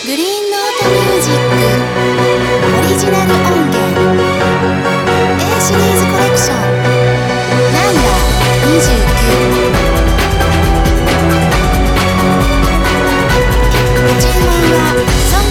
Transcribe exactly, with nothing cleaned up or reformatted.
グリーンノートミュージックオリジナル音源 A シリーズコレクションナンバーにじゅうきゅう。ご注文は